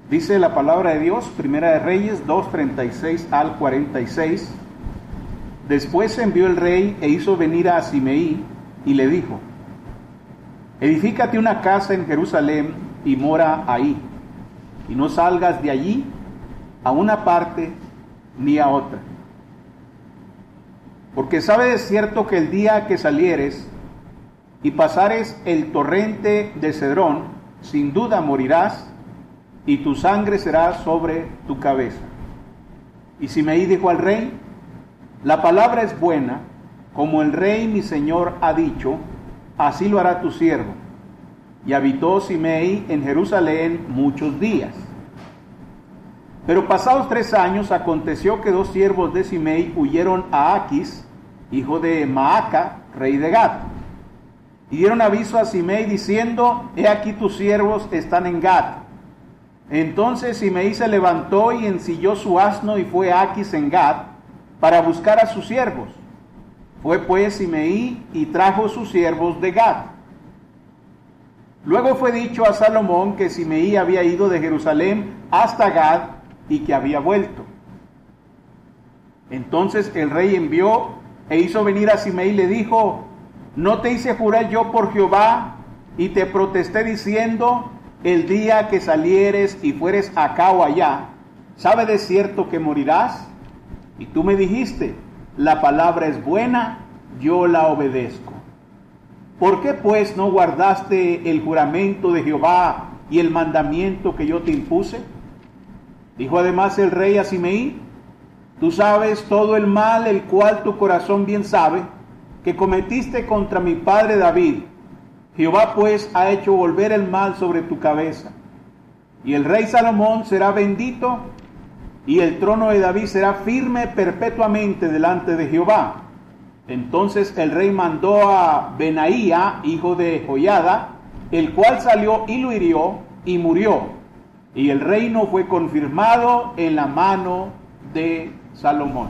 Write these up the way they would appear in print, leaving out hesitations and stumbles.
Dice la palabra de Dios, Primera de Reyes 2:36 al 46. Después envió el rey e hizo venir a Simeí y le dijo: edifícate una casa en Jerusalén y mora ahí, y no salgas de allí a una parte ni a otra. Porque sabe de cierto que el día que salieres y pasares el torrente de Cedrón, sin duda morirás, y tu sangre será sobre tu cabeza. Y Simeí dijo al rey: la palabra es buena, como el rey mi señor ha dicho, así lo hará tu siervo. Y habitó Simeí en Jerusalén muchos días. Pero pasados 3 años aconteció que 2 siervos de Simeí huyeron a Aquis, hijo de Maaca, rey de Gat, y dieron aviso a Simeí diciendo: he aquí tus siervos están en Gat. Entonces Simeí se levantó y ensilló su asno y fue a Aquis en Gat para buscar a sus siervos. Fue pues Simeí y trajo sus siervos de Gat. Luego fue dicho a Salomón que Simeí había ido de Jerusalén hasta Gat y que había vuelto. Entonces el rey envió e hizo venir a Simeí y le dijo: ¿no te hice jurar yo por Jehová y te protesté diciendo: el día que salieres y fueres acá o allá, sabe de cierto que morirás? Y tú me dijiste: la palabra es buena, yo la obedezco. ¿Por qué pues no guardaste el juramento de Jehová y el mandamiento que yo te impuse? Dijo además el rey a Simeí: tú sabes todo el mal, el cual tu corazón bien sabe, que cometiste contra mi padre David. Jehová pues ha hecho volver el mal sobre tu cabeza. Y el rey Salomón será bendito, y el trono de David será firme perpetuamente delante de Jehová. Entonces el rey mandó a Benaía, hijo de Joiada, el cual salió y lo hirió, y murió. Y el reino fue confirmado en la mano de Salomón.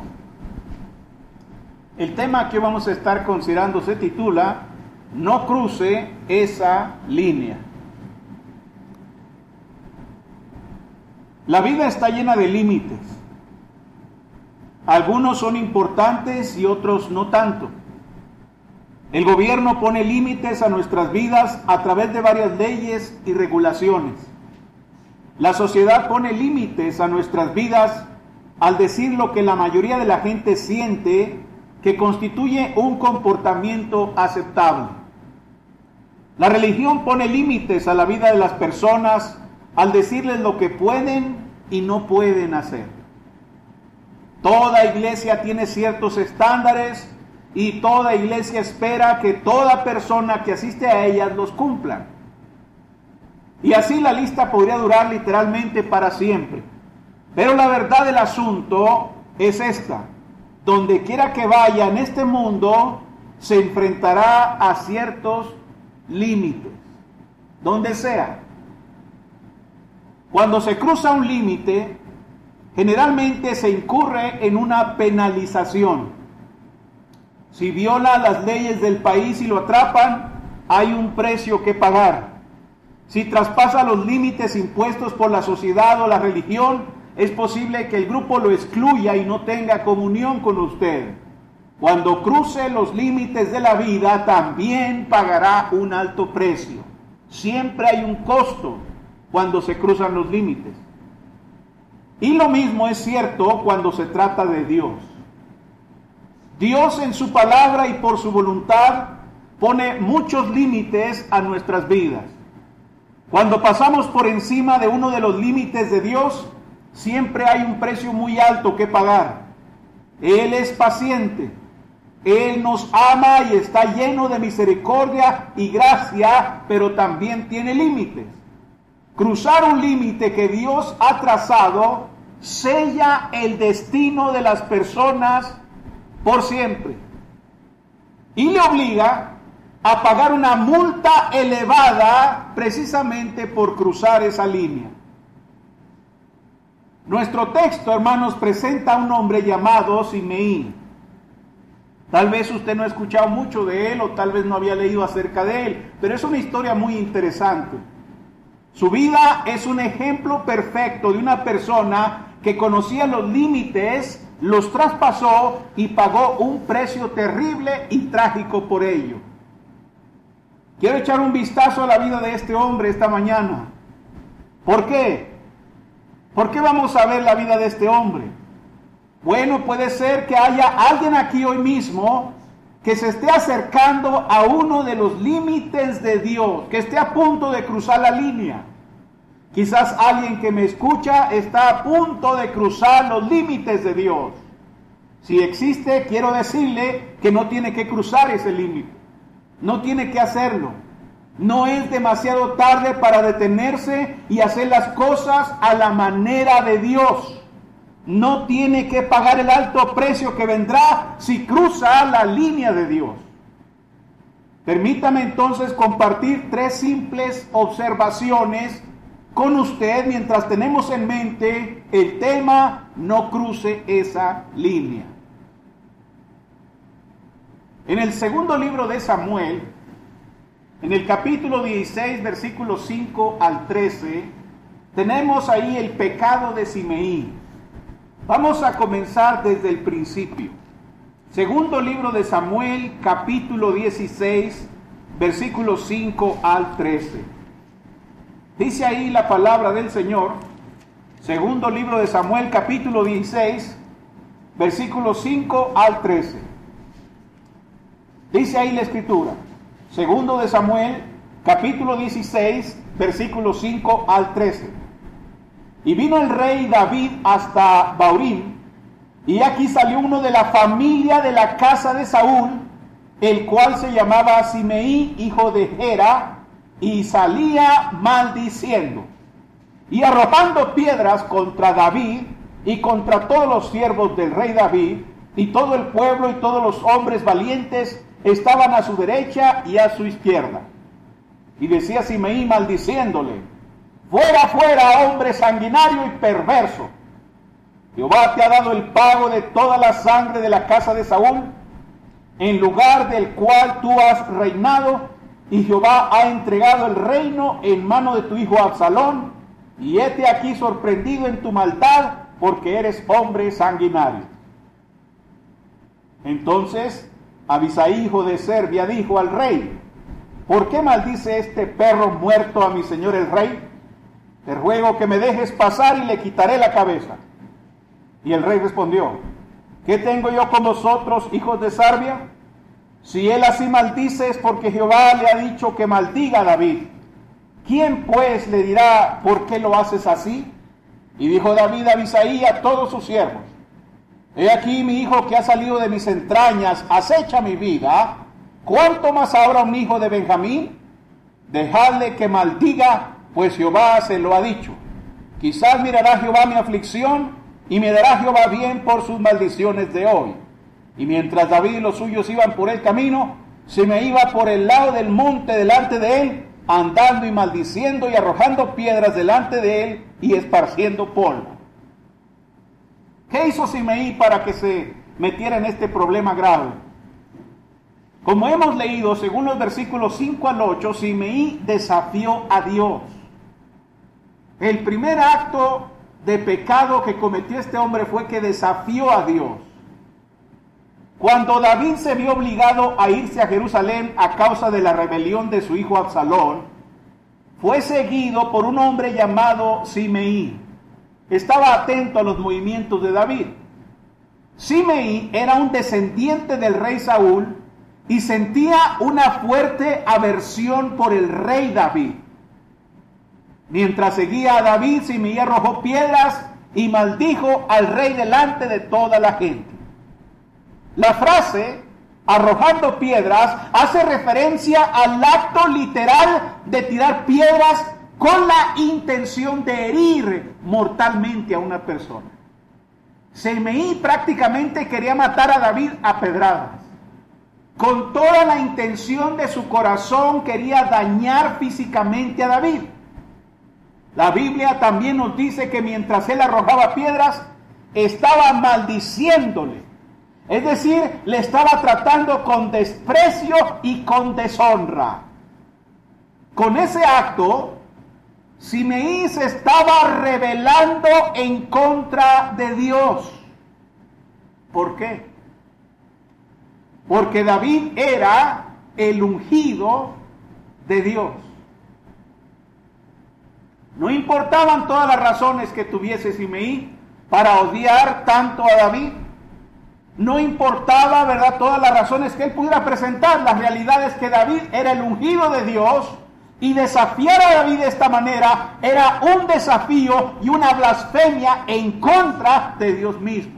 El tema que vamos a estar considerando se titula: no cruce esa línea. La vida está llena de límites. Algunos son importantes y otros no tanto. El gobierno pone límites a nuestras vidas a través de varias leyes y regulaciones. La sociedad pone límites a nuestras vidas al decir lo que la mayoría de la gente siente que constituye un comportamiento aceptable. La religión pone límites a la vida de las personas al decirles lo que pueden y no pueden hacer. Toda iglesia tiene ciertos estándares y toda iglesia espera que toda persona que asiste a ellas los cumpla. Y así la lista podría durar literalmente para siempre. Pero la verdad del asunto es esta: donde quiera que vaya en este mundo, se enfrentará a ciertos límites, donde sea. Cuando se cruza un límite, generalmente se incurre en una penalización. Si viola las leyes del país y lo atrapan, hay un precio que pagar. Si traspasa los límites impuestos por la sociedad o la religión, es posible que el grupo lo excluya y no tenga comunión con usted. Cuando cruce los límites de la vida, también pagará un alto precio. Siempre hay un costo cuando se cruzan los límites. Y lo mismo es cierto cuando se trata de Dios. Dios en su palabra y por su voluntad pone muchos límites a nuestras vidas. Cuando pasamos por encima de uno de los límites de Dios, siempre hay un precio muy alto que pagar. Él es paciente, Él nos ama y está lleno de misericordia y gracia, pero también tiene límites. Cruzar un límite que Dios ha trazado sella el destino de las personas por siempre y le obliga a pagar una multa elevada precisamente por cruzar esa línea. Nuestro texto, hermanos, presenta a un hombre llamado Simeí. Tal vez usted no ha escuchado mucho de él o tal vez no había leído acerca de él, pero es una historia muy interesante. Su vida es un ejemplo perfecto de una persona que conocía los límites, los traspasó y pagó un precio terrible y trágico por ello. Quiero echar un vistazo a la vida de este hombre esta mañana. ¿Por qué? ¿Por qué vamos a ver la vida de este hombre? Bueno, puede ser que haya alguien aquí hoy mismo que se esté acercando a uno de los límites de Dios, que esté a punto de cruzar la línea. Quizás alguien que me escucha está a punto de cruzar los límites de Dios. Si existe, quiero decirle que no tiene que cruzar ese límite. No tiene que hacerlo. No es demasiado tarde para detenerse y hacer las cosas a la manera de Dios. No tiene que pagar el alto precio que vendrá si cruza la línea de Dios. Permítame entonces compartir 3 simples observaciones con usted mientras tenemos en mente el tema no cruce esa línea. En el segundo libro de Samuel, en el capítulo 16, versículos 5 al 13, tenemos ahí el pecado de Simeí. Vamos a comenzar desde el principio. Segundo libro de Samuel, capítulo 16, versículos 5 al 13. Dice ahí la palabra del Señor. Segundo libro de Samuel, capítulo 16, versículos 5 al 13. Dice ahí la escritura. Segundo de Samuel, capítulo 16, versículos 5 al 13. Y vino el rey David hasta Baurín, y aquí salió uno de la familia de la casa de Saúl, el cual se llamaba Simeí, hijo de Gera, y salía maldiciendo, y arrojando piedras contra David, y contra todos los siervos del rey David, y todo el pueblo y todos los hombres valientes estaban a su derecha y a su izquierda. Y decía Simeí maldiciéndole: fuera, fuera, hombre sanguinario y perverso. Jehová te ha dado el pago de toda la sangre de la casa de Saúl, en lugar del cual tú has reinado, y Jehová ha entregado el reino en mano de tu hijo Absalón, y hete aquí sorprendido en tu maldad, porque eres hombre sanguinario. Entonces Abisai, hijo de Serbia, dijo al rey: ¿por qué maldice este perro muerto a mi señor el rey? Te ruego que me dejes pasar y le quitaré la cabeza. Y el rey respondió: ¿qué tengo yo con vosotros, hijos de Sarbia? Si él así maldice es porque Jehová le ha dicho que maldiga a David. ¿Quién pues le dirá por qué lo haces así? Y dijo David a Abisai a todos sus siervos: he aquí mi hijo que ha salido de mis entrañas acecha mi vida. ¿Cuánto más habrá un hijo de Benjamín? Dejadle que maldiga, pues Jehová se lo ha dicho. Quizás mirará Jehová mi aflicción, y me dará Jehová bien por sus maldiciones de hoy. Y mientras David y los suyos iban por el camino, se me iba por el lado del monte delante de él, andando y maldiciendo y arrojando piedras delante de él y esparciendo polvo. ¿Qué hizo Simeí para que se metiera en este problema grave? Como hemos leído, según los versículos 5 al 8, Simeí desafió a Dios. El primer acto de pecado que cometió este hombre fue que desafió a Dios. Cuando David se vio obligado a irse a Jerusalén a causa de la rebelión de su hijo Absalón, fue seguido por un hombre llamado Simeí. Estaba atento a los movimientos de David. Simeí era un descendiente del rey Saúl y sentía una fuerte aversión por el rey David. Mientras seguía a David, Simeí arrojó piedras y maldijo al rey delante de toda la gente. La frase arrojando piedras hace referencia al acto literal de tirar piedras con la intención de herir mortalmente a una persona. Simeí prácticamente quería matar a David a pedradas. Con toda la intención de su corazón quería dañar físicamente a David. La Biblia también nos dice que mientras él arrojaba piedras, estaba maldiciéndole. Es decir, le estaba tratando con desprecio y con deshonra. Con ese acto, Simeí se estaba rebelando en contra de Dios. ¿Por qué? Porque David era el ungido de Dios. No importaban todas las razones que tuviese Simeí para odiar tanto a David. No importaba, ¿verdad?, todas las razones que él pudiera presentar. La realidad es que David era el ungido de Dios, y desafiar a David de esta manera era un desafío y una blasfemia en contra de Dios mismo.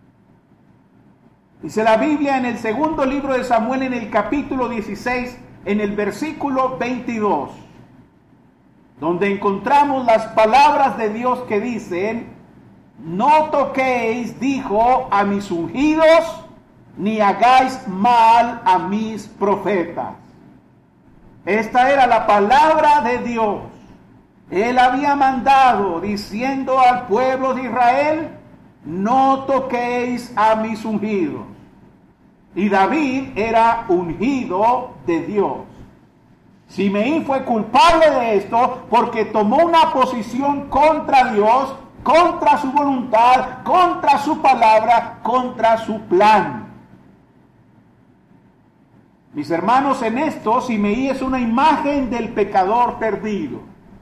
Dice la Biblia en el segundo libro de Samuel, en el capítulo 16, en el versículo 22, donde encontramos las palabras de Dios que dicen: no toquéis, dijo, a mis ungidos, ni hagáis mal a mis profetas. Esta era la palabra de Dios. Él había mandado diciendo al pueblo de Israel: no toquéis a mis ungidos. Y David era ungido de Dios. Simeí fue culpable de esto porque tomó una posición contra Dios, contra su voluntad, contra su palabra, contra su plan. Mis hermanos, en esto Simeí es una imagen del pecador perdido.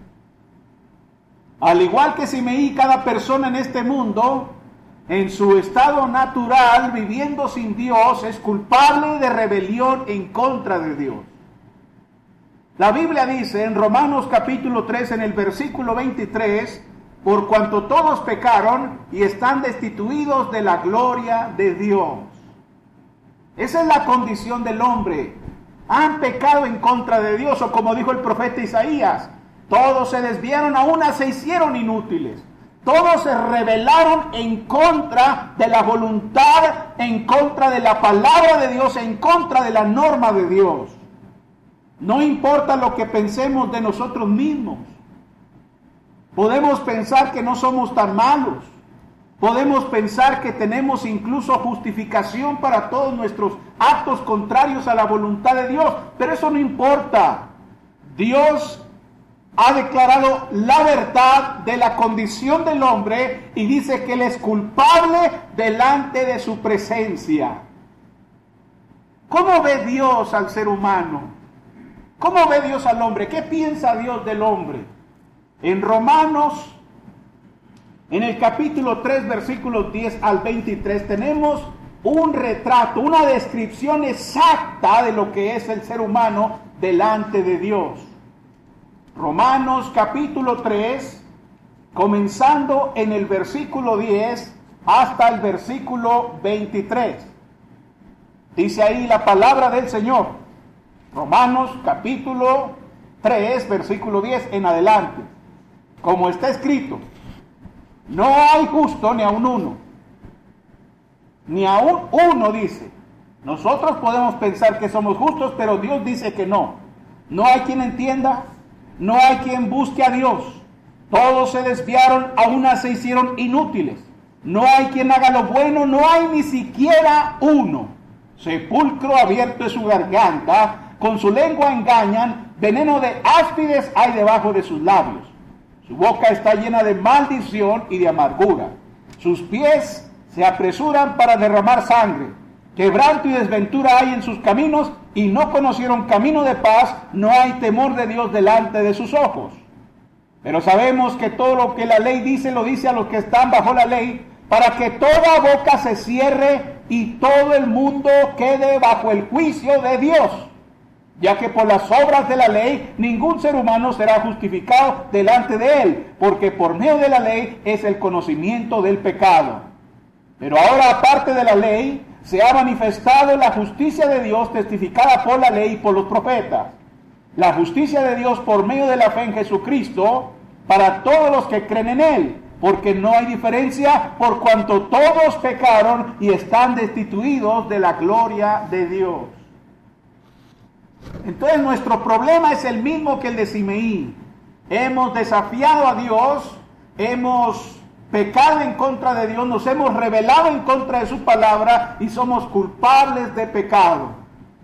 Al igual que Simeí, cada persona en este mundo, en su estado natural, viviendo sin Dios, es culpable de rebelión en contra de Dios. La Biblia dice en Romanos capítulo 3, en el versículo 23, por cuanto todos pecaron y están destituidos de la gloria de Dios. Esa es la condición del hombre. Han pecado en contra de Dios, o como dijo el profeta Isaías: todos se desviaron, a una se hicieron inútiles. Todos se rebelaron en contra de la voluntad, en contra de la palabra de Dios, en contra de la norma de Dios. No importa lo que pensemos de nosotros mismos. Podemos pensar que no somos tan malos. Podemos pensar que tenemos incluso justificación para todos nuestros actos contrarios a la voluntad de Dios, pero eso no importa. Dios ha declarado la verdad de la condición del hombre y dice que él es culpable delante de su presencia. ¿Cómo ve Dios al ser humano? ¿Cómo ve Dios al hombre? ¿Qué piensa Dios del hombre? En Romanos, en el capítulo 3, versículos 10 al 23, tenemos un retrato, una descripción exacta de lo que es el ser humano delante de Dios. Romanos capítulo 3, comenzando en el versículo 10 hasta el versículo 23. Dice ahí la palabra del Señor. Romanos capítulo 3, versículo 10 en adelante. Como está escrito: no hay justo ni aun uno. Ni aun uno, dice. Nosotros podemos pensar que somos justos, pero Dios dice que no. No hay quien entienda, no hay quien busque a Dios. Todos se desviaron, a una se hicieron inútiles. No hay quien haga lo bueno, no hay ni siquiera uno. Sepulcro abierto es su garganta, con su lengua engañan, veneno de áspides hay debajo de sus labios. Su boca está llena de maldición y de amargura. Sus pies se apresuran para derramar sangre. Quebranto y desventura hay en sus caminos, y no conocieron camino de paz. No hay temor de Dios delante de sus ojos. Pero sabemos que todo lo que la ley dice, lo dice a los que están bajo la ley, para que toda boca se cierre y todo el mundo quede bajo el juicio de Dios. Ya que por las obras de la ley ningún ser humano será justificado delante de él, porque por medio de la ley es el conocimiento del pecado. Pero ahora, aparte de la ley, se ha manifestado la justicia de Dios, testificada por la ley y por los profetas. La justicia de Dios por medio de la fe en Jesucristo, para todos los que creen en él, porque no hay diferencia, por cuanto todos pecaron y están destituidos de la gloria de Dios. Entonces nuestro problema es el mismo que el de Simeí. Hemos desafiado a Dios, hemos pecado en contra de Dios, nos hemos rebelado en contra de su palabra y somos culpables de pecado.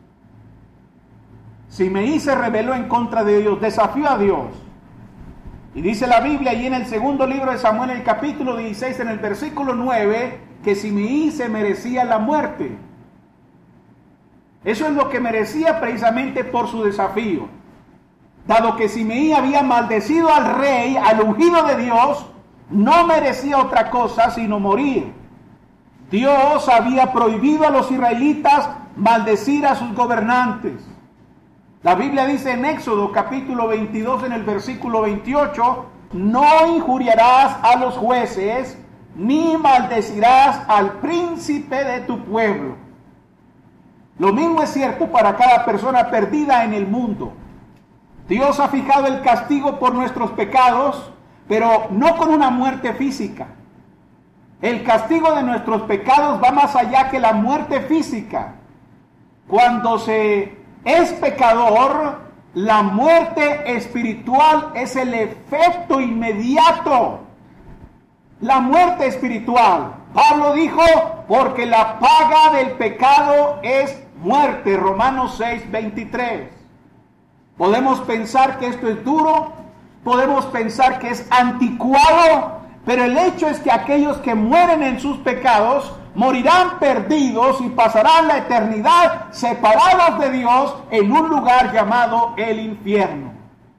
Simeí se rebeló en contra de Dios, desafió a Dios. Y dice la Biblia, y en el segundo libro de Samuel, en el capítulo 16, en el versículo 9, que Simei se merecía la muerte. Eso es lo que merecía precisamente por su desafío. Dado que Simei había maldecido al rey, al ungido de Dios, no merecía otra cosa sino morir. Dios había prohibido a los israelitas maldecir a sus gobernantes. La Biblia dice en Éxodo capítulo 22 en el versículo 28, no injuriarás a los jueces, ni maldecirás al príncipe de tu pueblo. Lo mismo es cierto para cada persona perdida en el mundo. Dios ha fijado el castigo por nuestros pecados, pero no con una muerte física. El castigo de nuestros pecados va más allá que la muerte física. Cuando se es pecador, la muerte espiritual es el efecto inmediato. La muerte espiritual. Pablo dijo, porque la paga del pecado es muerte. Romanos 6:23. Podemos pensar que esto es duro, podemos pensar que es anticuado, pero el hecho es que aquellos que mueren en sus pecados morirán perdidos y pasarán la eternidad separados de Dios en un lugar llamado el infierno.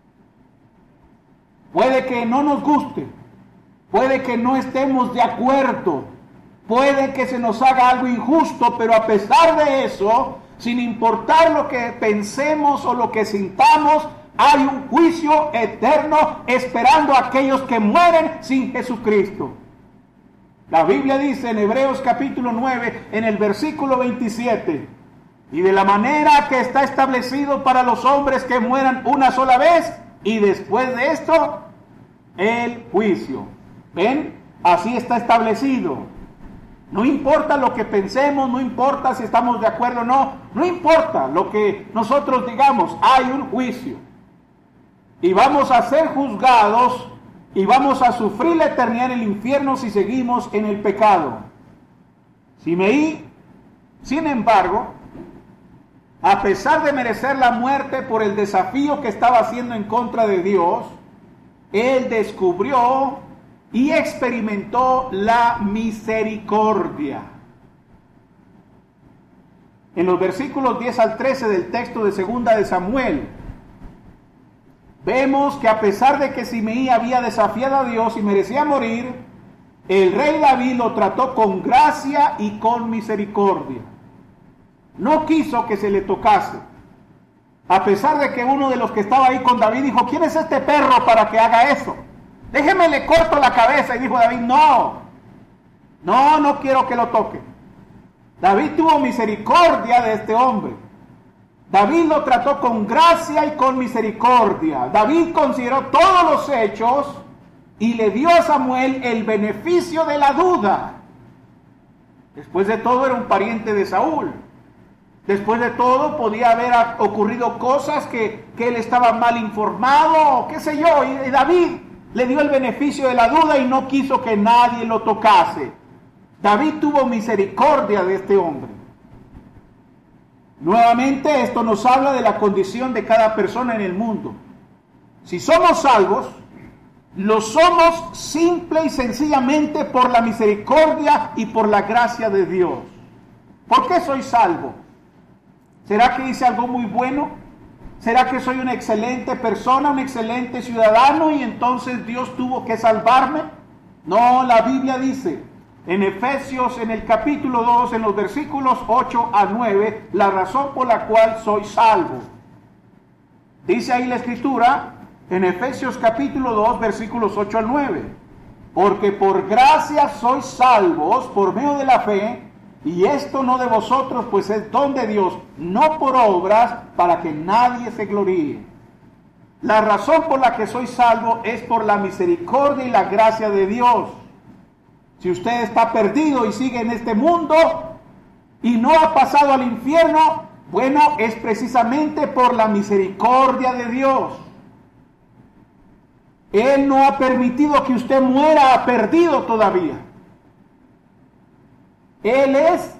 Puede que no nos guste, puede que no estemos de acuerdo, puede que se nos haga algo injusto, pero a pesar de eso, sin importar lo que pensemos o lo que sintamos, hay un juicio eterno esperando a aquellos que mueren sin Jesucristo. La Biblia dice en Hebreos capítulo 9, en el versículo 27, y de la manera que está establecido para los hombres que mueran una sola vez, y después de esto, el juicio. ¿Ven? Así está establecido. No importa lo que pensemos, no importa si estamos de acuerdo o no, no importa lo que nosotros digamos, hay un juicio. Y vamos a ser juzgados y vamos a sufrir la eternidad en el infierno si seguimos en el pecado. Simei, sin embargo, a pesar de merecer la muerte por el desafío que estaba haciendo en contra de Dios, él descubrió y experimentó la misericordia. En los versículos 10 al 13 del texto de Segunda de Samuel, vemos que a pesar de que Simei había desafiado a Dios y merecía morir, el rey David lo trató con gracia y con misericordia. No quiso que se le tocase. A pesar de que uno de los que estaba ahí con David dijo, ¿quién es este perro para que haga eso? Déjeme le corto la cabeza. Y dijo David, no quiero que lo toque. David tuvo misericordia de este hombre. David lo trató con gracia y con misericordia. David consideró todos los hechos y le dio a Samuel el beneficio de la duda. Después de todo era un pariente de Saúl. Después de todo podía haber ocurrido cosas que él estaba mal informado, o qué sé yo. Y David le dio el beneficio de la duda y no quiso que nadie lo tocase. David tuvo misericordia de este hombre. Nuevamente esto nos habla de la condición de cada persona en el mundo. Si somos salvos, lo somos simple y sencillamente por la misericordia y por la gracia de Dios. ¿Por qué soy salvo? ¿Será que hice algo muy bueno? ¿Será que soy una excelente persona, un excelente ciudadano y entonces Dios tuvo que salvarme? No, la Biblia dice en Efesios, en el capítulo 2, en los versículos 8 a 9, la razón por la cual soy salvo. Dice ahí la Escritura, en Efesios capítulo 2, versículos 8 al 9, porque por gracia sois salvos por medio de la fe, y esto no de vosotros, pues es don de Dios, no por obras, para que nadie se gloríe. La razón por la que soy salvo es por la misericordia y la gracia de Dios. Si usted está perdido y sigue en este mundo y no ha pasado al infierno, bueno, es precisamente por la misericordia de Dios. Él no ha permitido que usted muera perdido todavía. Él es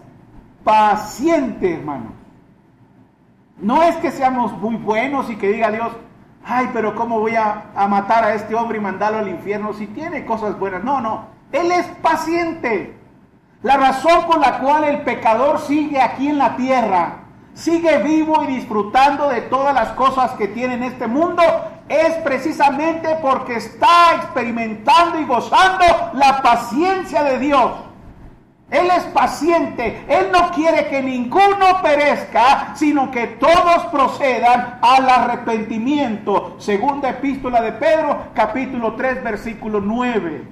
paciente, hermanos. No es que seamos muy buenos y que diga Dios, Ay, pero ¿cómo voy a matar a este hombre y mandarlo al infierno si tiene cosas buenas? No, Él es paciente. La razón por la cual el pecador sigue aquí en la tierra, sigue vivo y disfrutando de todas las cosas que tiene en este mundo, es precisamente porque está experimentando y gozando la paciencia de Dios. Él es paciente, Él no quiere que ninguno perezca, sino que todos procedan al arrepentimiento. Segunda epístola de Pedro, capítulo 3, versículo 9.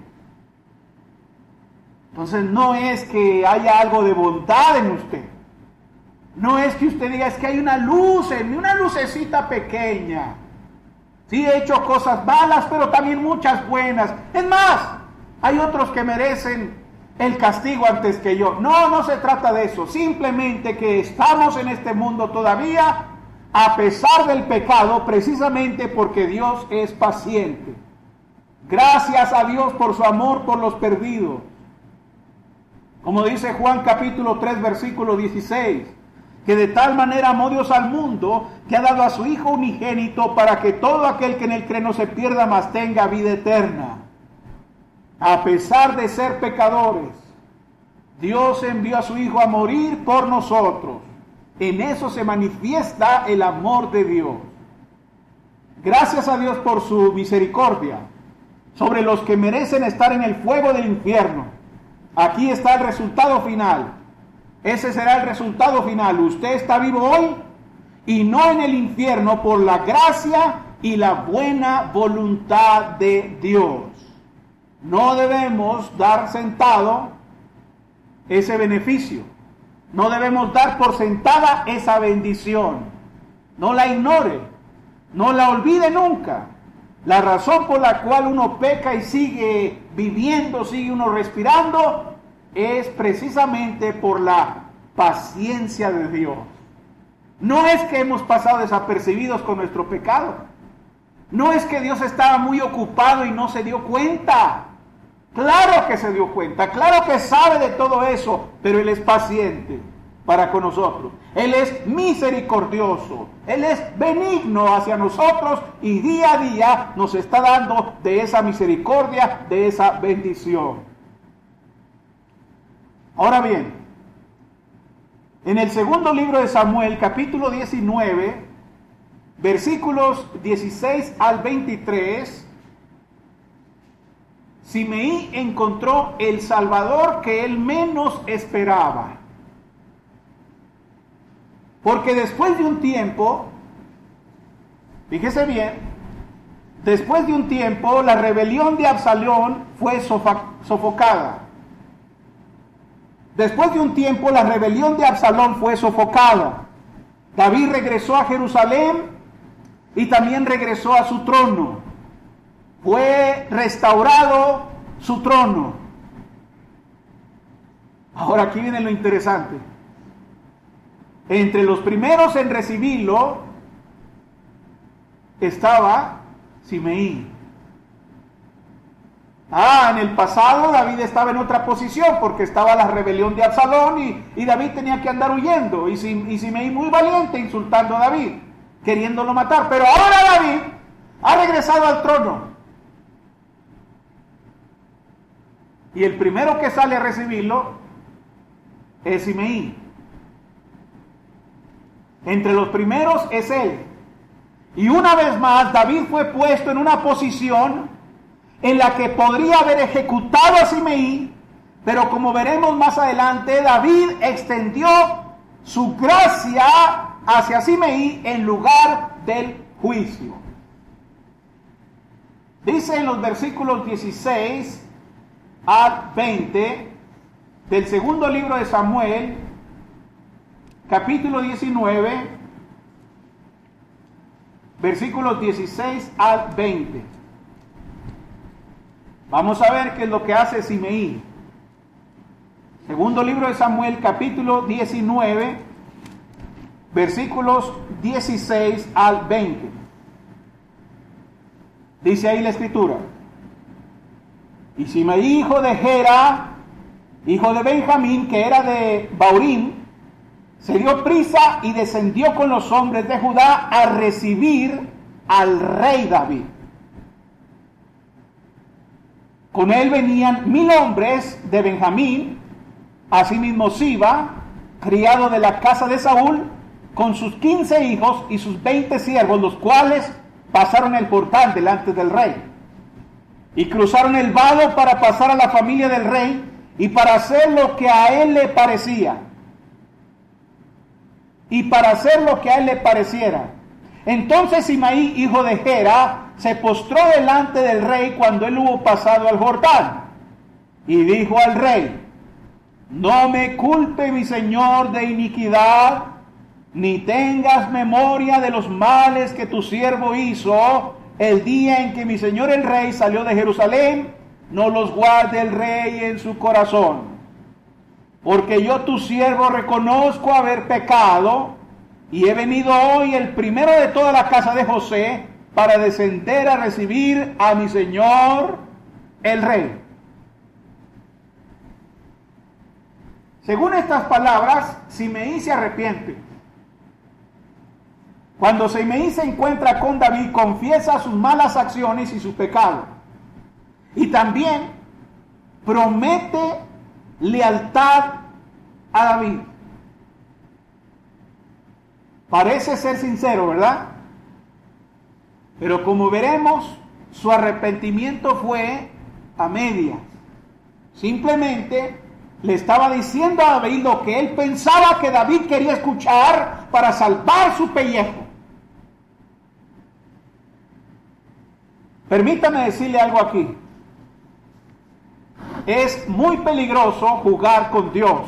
Entonces no es que haya algo de bondad en usted. No es que usted diga, es que hay una luz en mí, una lucecita pequeña. Sí, he hecho cosas malas, pero también muchas buenas. Es más, hay otros que merecen el castigo antes que yo. No se trata de eso. Simplemente que estamos en este mundo todavía, a pesar del pecado, precisamente porque Dios es paciente. Gracias a Dios por su amor por los perdidos. Como dice Juan capítulo 3, versículo 16, que de tal manera amó Dios al mundo, que ha dado a su Hijo unigénito, para que todo aquel que en él cree no se pierda, mas tenga vida eterna. A pesar de ser pecadores, Dios envió a su Hijo a morir por nosotros. En eso se manifiesta el amor de Dios. Gracias a Dios por su misericordia sobre los que merecen estar en el fuego del infierno. Aquí está el resultado final. Ese será el resultado final. Usted está vivo hoy y no en el infierno por la gracia y la buena voluntad de Dios. No debemos dar sentado ese beneficio. No debemos dar por sentada esa bendición. No la ignore. No la olvide nunca. La razón por la cual uno peca y sigue viviendo, sigue uno respirando, es precisamente por la paciencia de Dios. No es que hemos pasado desapercibidos con nuestro pecado. No es que Dios estaba muy ocupado y no se dio cuenta. Claro que se dio cuenta, claro que sabe de todo eso, pero Él es paciente para con nosotros. Él es misericordioso, Él es benigno hacia nosotros y día a día nos está dando de esa misericordia, de esa bendición. Ahora bien, en el segundo libro de Samuel, capítulo 19, versículos 16 al 23, Simeí encontró el Salvador que él menos esperaba. Porque después de un tiempo, fíjese bien, después de un tiempo la rebelión de Absalón fue sofocada. Después de un tiempo la rebelión de Absalón fue sofocada. David regresó a Jerusalén y también regresó a su trono. Fue restaurado su trono. Ahora aquí viene lo interesante. Entre los primeros en recibirlo estaba Simeí. En el pasado David estaba en otra posición porque estaba la rebelión de Absalón y David tenía que andar huyendo. Y Simeí muy valiente insultando a David, queriéndolo matar. Pero ahora David ha regresado al trono. Y el primero que sale a recibirlo es Simeí. Entre los primeros es él. Y una vez más David fue puesto en una posición en la que podría haber ejecutado a Simeí, pero como veremos más adelante, David extendió su gracia hacia Simeí en lugar del juicio. Dice en los versículos 16 a 20 del segundo libro de Samuel, capítulo 19, versículos 16 al 20. Vamos a ver qué es lo que hace Simeí. Segundo libro de Samuel, capítulo 19, versículos 16 al 20. Dice ahí la escritura: y Simeí, hijo de Gera, hijo de Benjamín, que era de Baurín, se dio prisa y descendió con los hombres de Judá a recibir al rey David. Con él venían 1000 hombres de Benjamín, asimismo Siba, criado de la casa de Saúl, con sus 15 hijos y sus 20 siervos, los cuales pasaron el Jordán delante del rey. Y cruzaron el vado para pasar a la familia del rey y para hacer lo que a él le parecía. Y para hacer lo que a él le pareciera. Entonces Simaí, hijo de Gera, se postró delante del rey cuando él hubo pasado al Jordán. Y dijo al rey: no me culpe mi señor de iniquidad, ni tengas memoria de los males que tu siervo hizo el día en que mi señor el rey salió de Jerusalén, no los guarde el rey en su corazón. Porque yo tu siervo reconozco haber pecado, y he venido hoy el primero de toda la casa de José, para descender a recibir a mi señor el rey. Según estas palabras, Simeí se arrepiente. Cuando Simeí se encuentra con David, confiesa sus malas acciones y su pecado. Y también promete lealtad a David. Parece ser sincero, ¿verdad? Pero como veremos, su arrepentimiento fue a medias. Simplemente le estaba diciendo a David lo que él pensaba que David quería escuchar para salvar su pellejo. Permítame decirle algo aquí. Es muy peligroso jugar con Dios.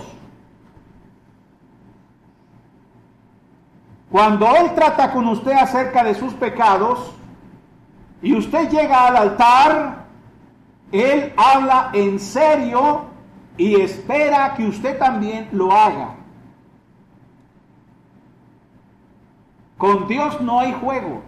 Cuando Él trata con usted acerca de sus pecados y usted llega al altar, Él habla en serio y espera que usted también lo haga. Con Dios no hay juego.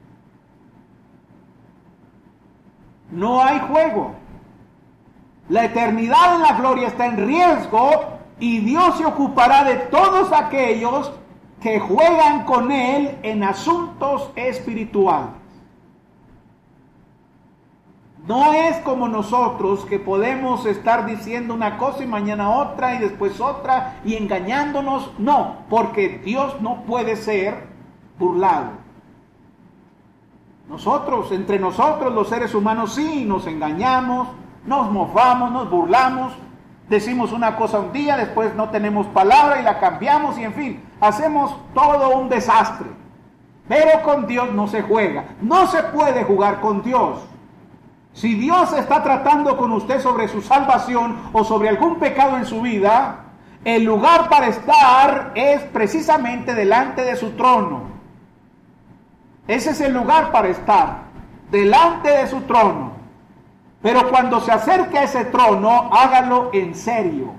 No hay juego. La eternidad en la gloria está en riesgo y Dios se ocupará de todos aquellos que juegan con Él en asuntos espirituales. No es como nosotros que podemos estar diciendo una cosa y mañana otra y después otra y engañándonos. No, porque Dios no puede ser burlado. Nosotros, entre nosotros los seres humanos, sí nos engañamos, nos mofamos, nos burlamos, decimos una cosa un día, después no tenemos palabra y la cambiamos y en fin, hacemos todo un desastre. Pero con Dios no se juega, no se puede jugar con Dios. Si Dios está tratando con usted sobre su salvación o sobre algún pecado en su vida, el lugar para estar es precisamente delante de su trono. Ese es el lugar para estar, delante de su trono. Pero cuando se acerque a ese trono, hágalo en serio.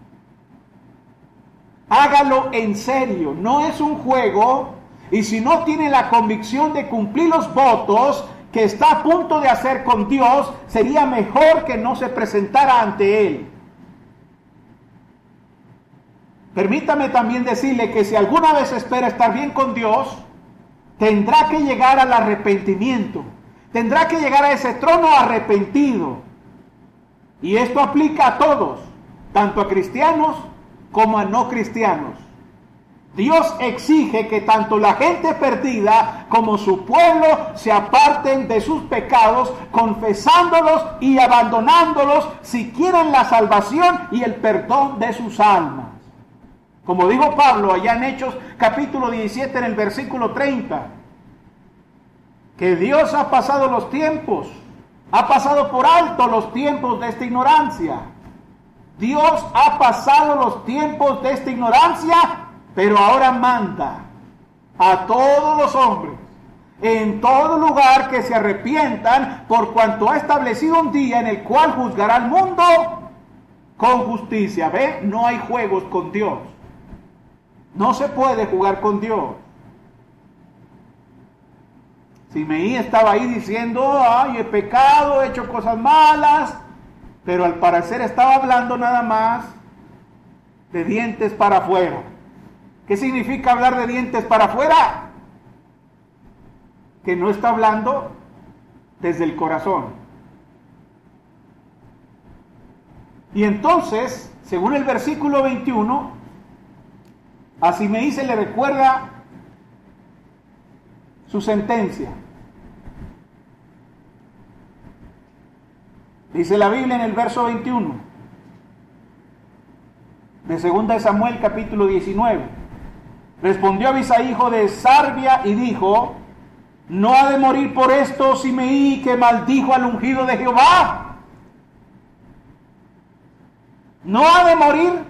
Hágalo en serio, no es un juego. Y si no tiene la convicción de cumplir los votos que está a punto de hacer con Dios, sería mejor que no se presentara ante Él. Permítame también decirle que si alguna vez espera estar bien con Dios, tendrá que llegar al arrepentimiento. Tendrá que llegar a ese trono arrepentido. Y esto aplica a todos, tanto a cristianos como a no cristianos. Dios exige que tanto la gente perdida como su pueblo se aparten de sus pecados, confesándolos y abandonándolos si quieren la salvación y el perdón de sus almas. Como dijo Pablo allá en Hechos capítulo 17 en el versículo 30, que Dios ha pasado los tiempos, ha pasado por alto los tiempos de esta ignorancia. Dios ha pasado los tiempos de esta ignorancia, pero ahora manda a todos los hombres, en todo lugar, que se arrepientan, por cuanto ha establecido un día en el cual juzgará al mundo con justicia. ¿Ve? No hay juegos con Dios. No se puede jugar con Dios. Simeí estaba ahí diciendo: ay, he pecado, he hecho cosas malas, pero al parecer estaba hablando nada más de dientes para afuera. ¿Qué significa hablar de dientes para afuera? que no está hablando desde el corazón. Y entonces, según el versículo 21, a Simeí se le recuerda su sentencia. Dice la Biblia en el verso 21 de 2 Samuel capítulo 19. Respondió Abisai, hijo de Sarbia, y dijo: ¿no ha de morir por esto Simeí, que maldijo al ungido de Jehová? ¿No ha de morir?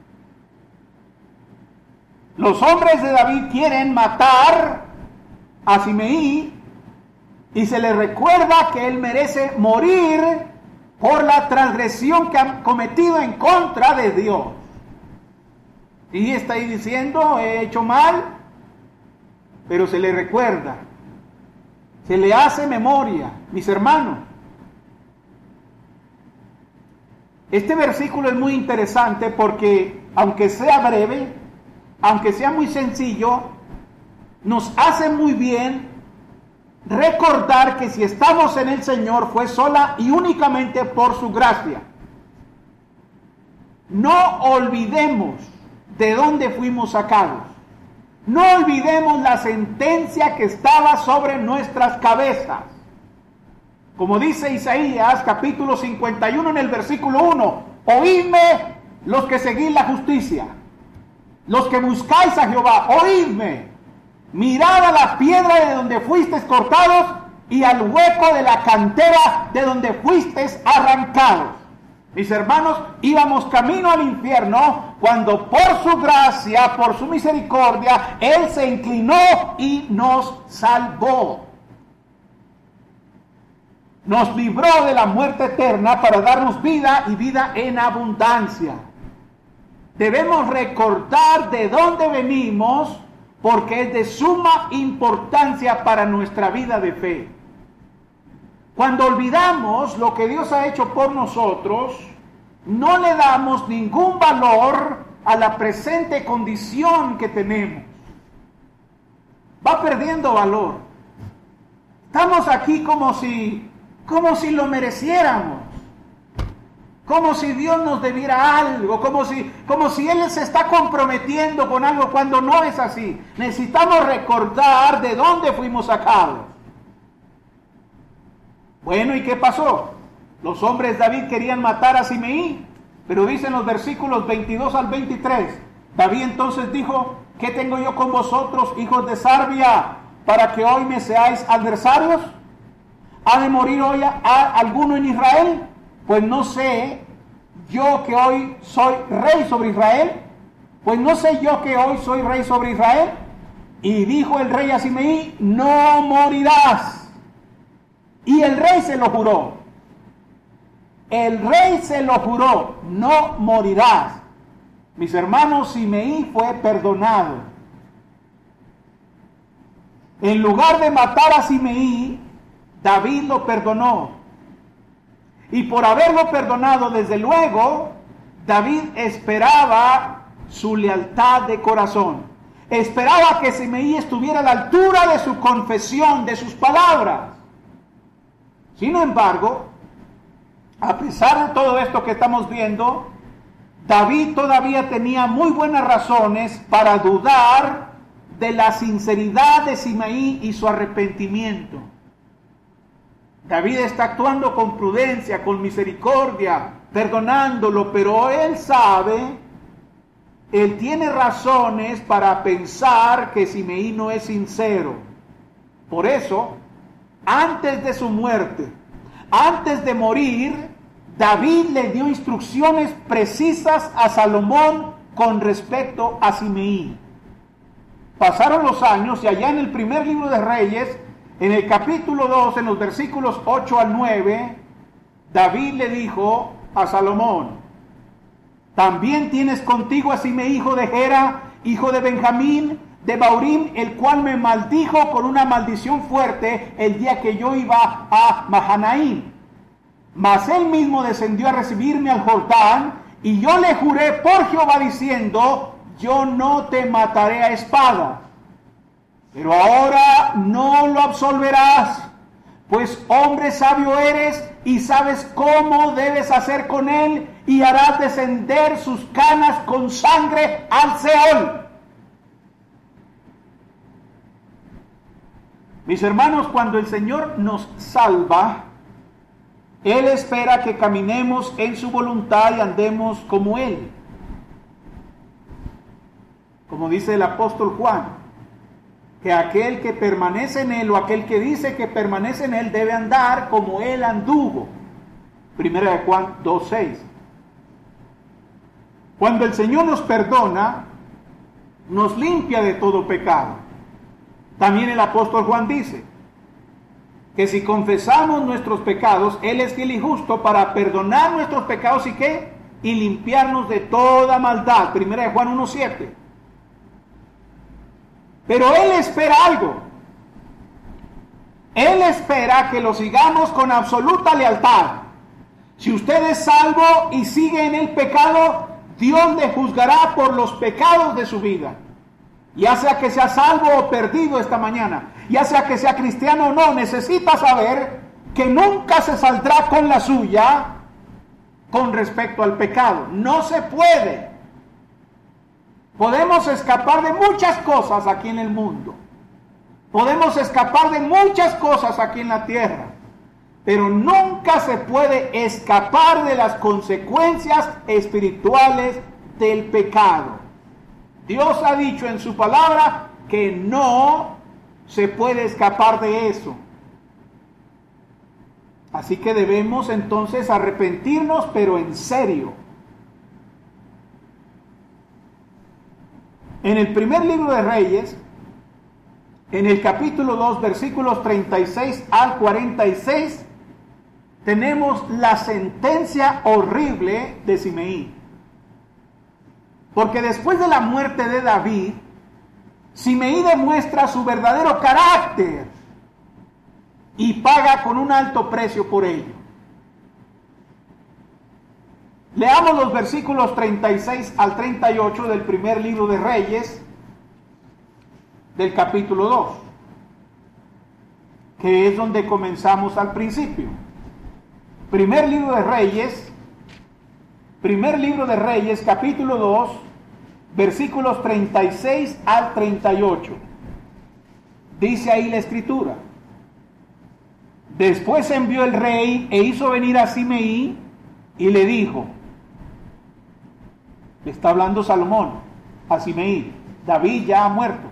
Los hombres de David quieren matar a Simeí y se le recuerda que él merece morir por la transgresión que han cometido en contra de Dios. Y está ahí diciendo: he hecho mal, pero se le recuerda, se le hace memoria. Mis hermanos, este versículo es muy interesante porque, aunque sea breve, aunque sea muy sencillo, nos hace muy bien recordar que si estamos en el Señor fue sola y únicamente por su gracia. No olvidemos de dónde fuimos sacados. No olvidemos la sentencia que estaba sobre nuestras cabezas. Como dice Isaías capítulo 51 en el versículo 1: oídme los que seguís la justicia, los que buscáis a Jehová, oídme. Mirad a la piedra de donde fuisteis cortados y al hueco de la cantera de donde fuisteis arrancados. Mis hermanos, íbamos camino al infierno cuando por su gracia, por su misericordia, Él se inclinó y nos salvó. Nos libró de la muerte eterna para darnos vida y vida en abundancia. Debemos recordar de dónde venimos, porque es de suma importancia para nuestra vida de fe. Cuando olvidamos lo que Dios ha hecho por nosotros, no le damos ningún valor a la presente condición que tenemos. Va perdiendo valor. Estamos aquí como si lo mereciéramos. Como si Dios nos debiera algo, como si Él se está comprometiendo con algo, cuando no es así. Necesitamos recordar de dónde fuimos sacados. Bueno, ¿y qué pasó? Los hombres de David querían matar a Simeí, pero dicen los versículos 22 al 23. David entonces dijo: ¿qué tengo yo con vosotros, hijos de Sarbia, para que hoy me seáis adversarios? ¿Ha de morir hoy alguno en Israel? Pues no sé yo que hoy soy rey sobre Israel. Pues no sé yo que hoy soy rey sobre Israel. Y dijo el rey a Simeí: no morirás. Y el rey se lo juró. El rey se lo juró: no morirás. Mis hermanos, Simeí fue perdonado. En lugar de matar a Simeí, David lo perdonó. Y por haberlo perdonado, desde luego, David esperaba su lealtad de corazón. Esperaba que Simeí estuviera a la altura de su confesión, de sus palabras. Sin embargo, a pesar de todo esto que estamos viendo, David todavía tenía muy buenas razones para dudar de la sinceridad de Simeí y su arrepentimiento. David está actuando con prudencia, con misericordia, perdonándolo, pero él sabe, él tiene razones para pensar que Simeí no es sincero. Por eso, antes de su muerte, antes de morir, David le dio instrucciones precisas a Salomón con respecto a Simeí. Pasaron los años y allá en el primer libro de Reyes, en el capítulo 2, en los versículos 8 al 9, David le dijo a Salomón: también tienes contigo a Simeí, hijo de Gera, hijo de Benjamín, de Baurim, el cual me maldijo con una maldición fuerte el día que yo iba a Mahanaim. Mas él mismo descendió a recibirme al Jordán, y yo le juré por Jehová diciendo: yo no te mataré a espada. Pero ahora no lo absolverás, pues hombre sabio eres y sabes cómo debes hacer con él, y harás descender sus canas con sangre al Seol. Mis hermanos, cuando el Señor nos salva, Él espera que caminemos en su voluntad y andemos como Él. Como dice el apóstol Juan, que aquel que permanece en Él, o aquel que dice que permanece en Él, debe andar como Él anduvo. Primera de Juan 2:6. Cuando el Señor nos perdona, nos limpia de todo pecado. También el apóstol Juan dice que si confesamos nuestros pecados, Él es fiel y justo para perdonar nuestros pecados y ¿qué? Y limpiarnos de toda maldad. Primera de Juan 1:7. Pero Él espera algo. Él espera que lo sigamos con absoluta lealtad. Si usted es salvo y sigue en el pecado, Dios le juzgará por los pecados de su vida. Ya sea que sea salvo o perdido esta mañana, ya sea que sea cristiano o no, necesita saber que nunca se saldrá con la suya con respecto al pecado. No se puede. Podemos escapar de muchas cosas aquí en el mundo. Podemos escapar de muchas cosas aquí en la tierra. Pero nunca se puede escapar de las consecuencias espirituales del pecado. Dios ha dicho en su palabra que no se puede escapar de eso. Así que debemos entonces arrepentirnos, pero en serio. En el primer libro de Reyes, en el capítulo 2, versículos 36 al 46, tenemos la sentencia horrible de Simeí. Porque después de la muerte de David, Simeí demuestra su verdadero carácter y paga con un alto precio por ello. Leamos los versículos 36 al 38 del primer libro de Reyes, del capítulo 2, que es donde comenzamos al principio. Primer libro de Reyes, capítulo 2, versículos 36 al 38. Dice ahí la escritura: Después envió el rey e hizo venir a Simeí y le dijo, le está hablando Salomón a Simeí, David ya ha muerto: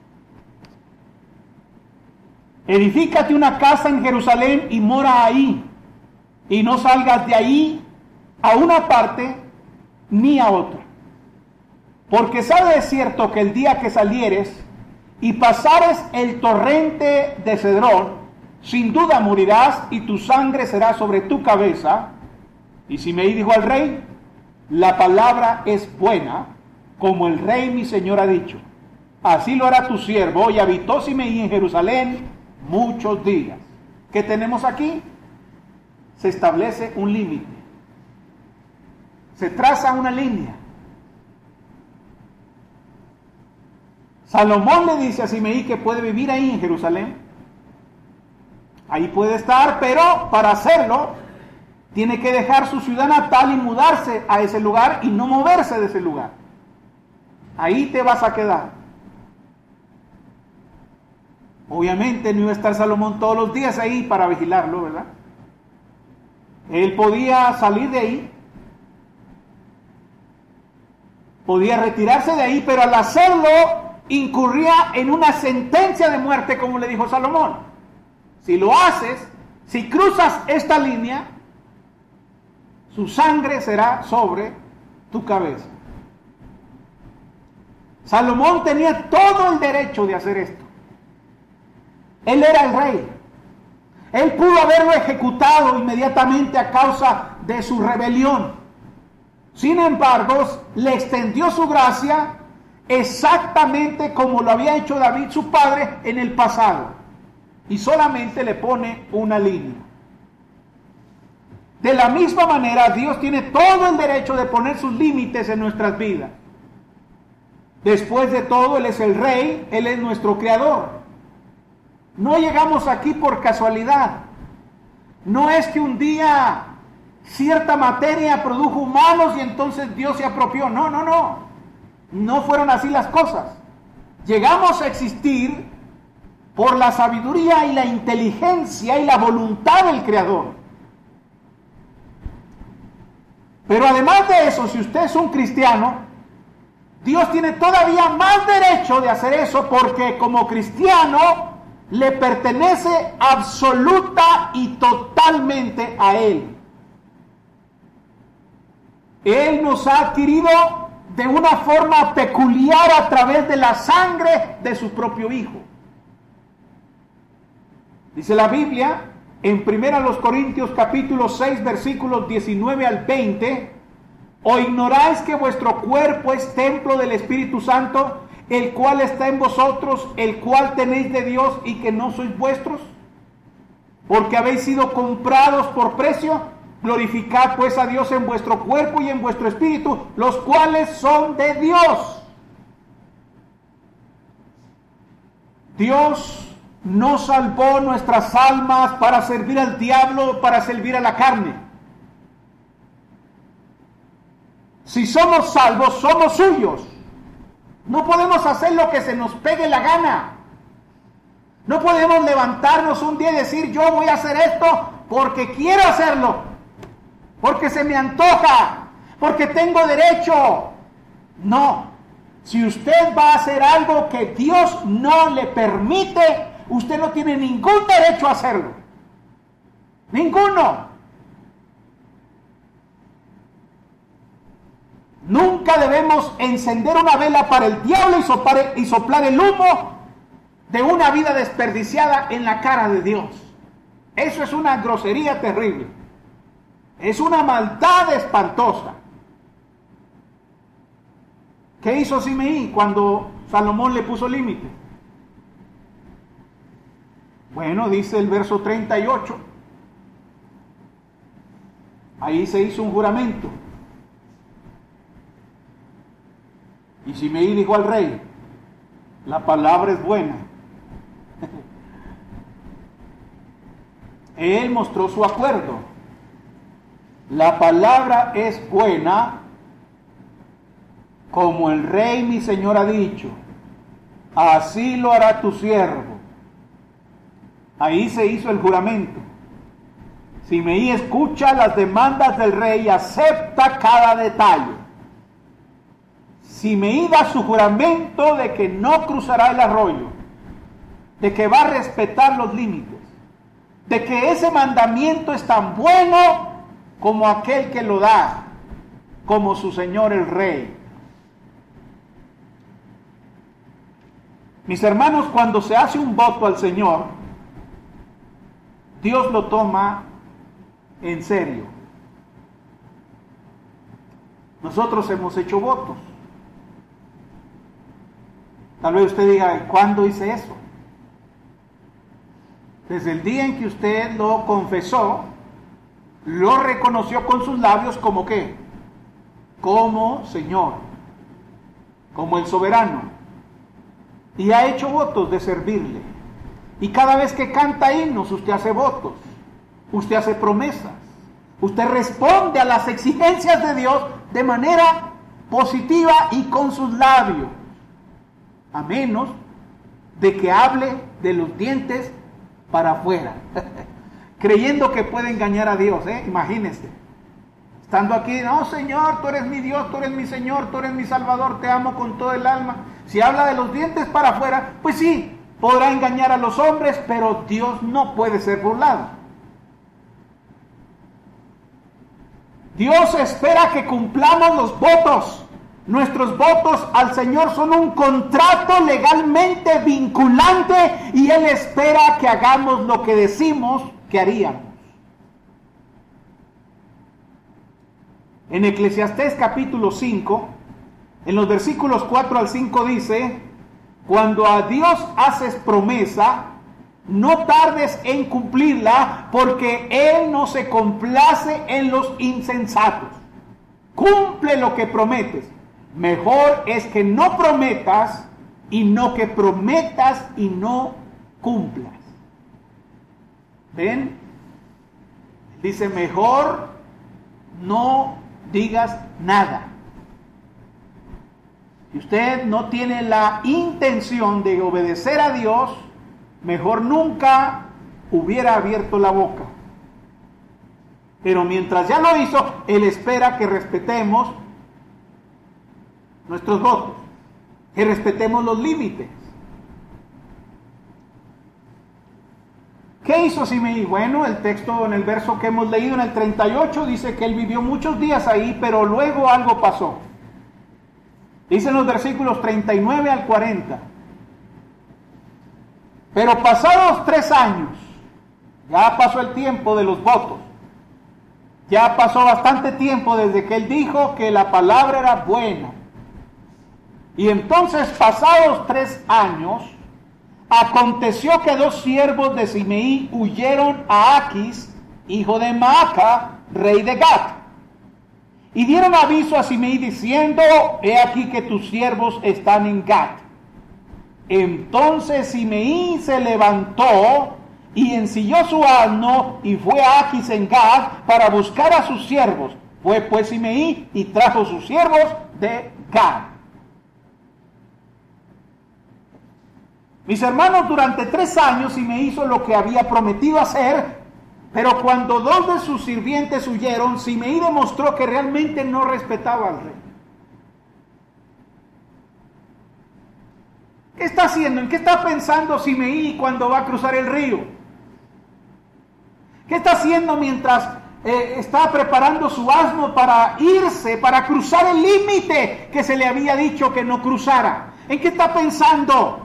edifícate una casa en Jerusalén y mora ahí, y no salgas de ahí a una parte ni a otra. Porque sabe de cierto que el día que salieres y pasares el torrente de Cedrón, sin duda morirás y tu sangre será sobre tu cabeza. Y Simeí dijo al rey: la palabra es buena, como el rey mi señor ha dicho. Así lo hará tu siervo. Y habitó Simeí en Jerusalén muchos días. ¿Qué tenemos aquí? Se establece un límite. Se traza una línea. Salomón le dice a Simeí que puede vivir ahí en Jerusalén. Ahí puede estar, pero para hacerlo tiene que dejar su ciudad natal y mudarse a ese lugar y no moverse de ese lugar. Ahí te vas a quedar. Obviamente no iba a estar Salomón todos los días ahí para vigilarlo, ¿verdad? Él podía salir de ahí, podía retirarse de ahí, pero al hacerlo incurría en una sentencia de muerte, como le dijo Salomón. Si lo haces, si cruzas esta línea, su sangre será sobre tu cabeza. Salomón tenía todo el derecho de hacer esto. Él era el rey. Él pudo haberlo ejecutado inmediatamente a causa de su rebelión. Sin embargo, le extendió su gracia exactamente como lo había hecho David, su padre, en el pasado. Y solamente le pone una línea. De la misma manera, Dios tiene todo el derecho de poner sus límites en nuestras vidas. Después de todo, Él es el Rey, Él es nuestro Creador. No llegamos aquí por casualidad. No es que un día cierta materia produjo humanos y entonces Dios se apropió. No, no, no. No fueron así las cosas. Llegamos a existir por la sabiduría y la inteligencia y la voluntad del Creador. Pero además de eso, si usted es un cristiano, Dios tiene todavía más derecho de hacer eso, porque como cristiano le pertenece absoluta y totalmente a Él. Él nos ha adquirido de una forma peculiar a través de la sangre de su propio Hijo. Dice la Biblia en 1 Corintios capítulo 6 versículos 19 al 20: ¿O ignoráis que vuestro cuerpo es templo del Espíritu Santo, el cual está en vosotros, el cual tenéis de Dios, y que no sois vuestros? Porque habéis sido comprados por precio. Glorificad pues a Dios en vuestro cuerpo y en vuestro espíritu, los cuales son de Dios. Dios no salvó nuestras almas para servir al diablo o para servir a la carne. Si somos salvos, somos suyos. No podemos hacer lo que se nos pegue la gana. No podemos levantarnos un día y decir: yo voy a hacer esto porque quiero hacerlo, porque se me antoja, porque tengo derecho. No. Si usted va a hacer algo que Dios no le permite, usted no tiene ningún derecho a hacerlo. Ninguno. Nunca debemos encender una vela para el diablo y soplar el humo de una vida desperdiciada en la cara de Dios. Eso es una grosería terrible. Es una maldad espantosa. ¿Qué hizo Simeí cuando Salomón le puso límite? Bueno, dice el verso 38. Ahí se hizo un juramento. Y Simeí dijo al rey: la palabra es buena. Él mostró su acuerdo. La palabra es buena, como el rey mi señor ha dicho, así lo hará tu siervo. Ahí se hizo el juramento. Simeí escucha las demandas del rey y acepta cada detalle. Simeí da su juramento de que no cruzará el arroyo, de que va a respetar los límites, de que ese mandamiento es tan bueno como aquel que lo da, como su señor el rey. Mis hermanos, cuando se hace un voto al Señor, Dios lo toma en serio. Nosotros hemos hecho votos. Tal vez usted diga: ¿cuándo hice eso? Desde el día en que usted lo confesó, lo reconoció con sus labios como ¿qué? Como Señor, como el soberano. Y ha hecho votos de servirle. Y cada vez que canta himnos, usted hace votos, usted hace promesas, usted responde a las exigencias de Dios de manera positiva y con sus labios, a menos de que hable de los dientes para afuera, creyendo que puede engañar a Dios, imagínense, estando aquí: no, Señor, tú eres mi Dios, tú eres mi Señor, tú eres mi Salvador, te amo con todo el alma. Si habla de los dientes para afuera, pues sí, podrá engañar a los hombres, pero Dios no puede ser burlado. Dios espera que cumplamos los votos. Nuestros votos al Señor son un contrato legalmente vinculante y Él espera que hagamos lo que decimos que haríamos. En Eclesiastés capítulo 5, en los versículos 4 al 5 dice: cuando a Dios haces promesa, no tardes en cumplirla, porque Él no se complace en los insensatos. Cumple lo que prometes. Mejor es que no prometas y no que prometas y no cumplas. ¿Ven? Dice, mejor no digas nada. Si usted no tiene la intención de obedecer a Dios, mejor nunca hubiera abierto la boca. Pero mientras ya lo hizo, Él espera que respetemos nuestros votos, que respetemos los límites. ¿Qué hizo Simeí? Bueno, el texto en el verso que hemos leído en el 38 dice que él vivió muchos días ahí, pero luego algo pasó. Dice en los versículos 39 al 40. Pero pasados 3 años, ya pasó el tiempo de los votos, ya pasó bastante tiempo desde que él dijo que la palabra era buena. Y entonces, pasados 3 años, aconteció que 2 siervos de Simeí huyeron a Aquis, hijo de Maaca, rey de Gat, y dieron aviso a Simeí diciendo, he aquí que tus siervos están en Gat. Entonces Simeí se levantó y ensilló su asno y fue a Aquis en Gat para buscar a sus siervos. Fue pues Simeí y trajo sus siervos de Gat. Mis hermanos, durante 3 años Simeí hizo lo que había prometido hacer, pero cuando 2 de sus sirvientes huyeron, Simeí demostró que realmente no respetaba al rey. ¿Qué está haciendo? ¿En qué está pensando Simeí cuando va a cruzar el río? ¿Qué está haciendo mientras está preparando su asno para irse, para cruzar el límite que se le había dicho que no cruzara? ¿En qué está pensando?